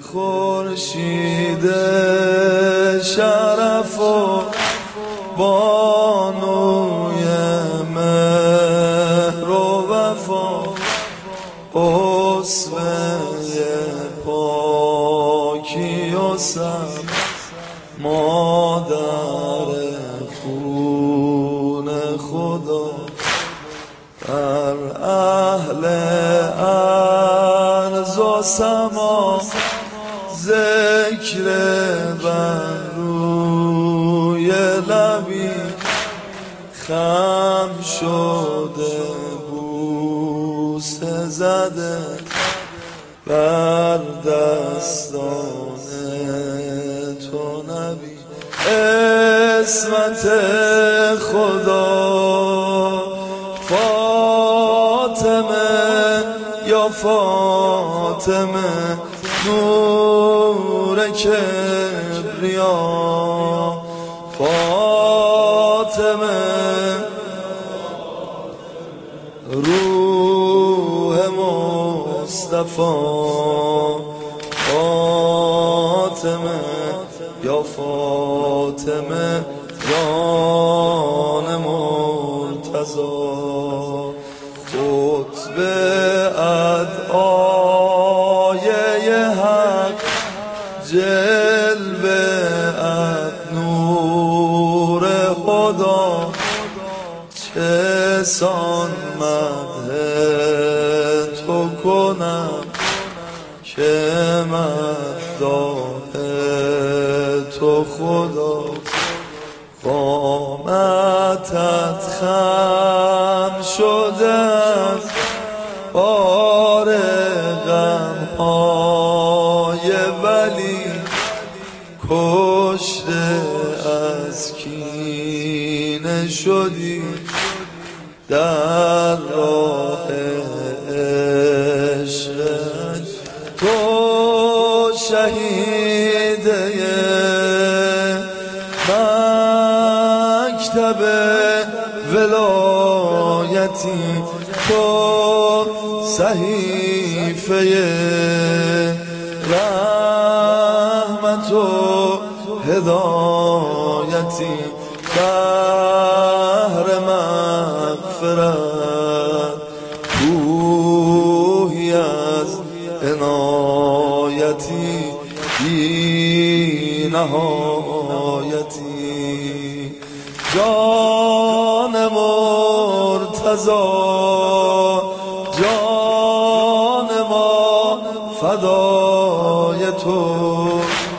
خورشید شرف و بانوی مهر و وفا، اسوه پاکی و سم، مادر خون خدا، در اهل ارض و سما ذکر بر روی لبی، خم شده بوسه زده بر دستان تو نبی. عصمت خدا فاطمه یا فاطمه، نور کبریا فاطمه، روح مصطفی فاطمه یا فاطمه، جان مرتضی، قطب ادعای حق، جلوه اد نور خدا، چه سان مدح تو کنم که مداح تو خدا. قامتت خم شده از بار غمهای ولی، کشته از کینه شدی در راه عشق. تو شهیده مکتب ولایتی، تو صحیفه رحمت و هدایتی، بحر مغفرت کوهی از عنایتی، بی نهایتی. جان مرتضی جان ما فدای تو،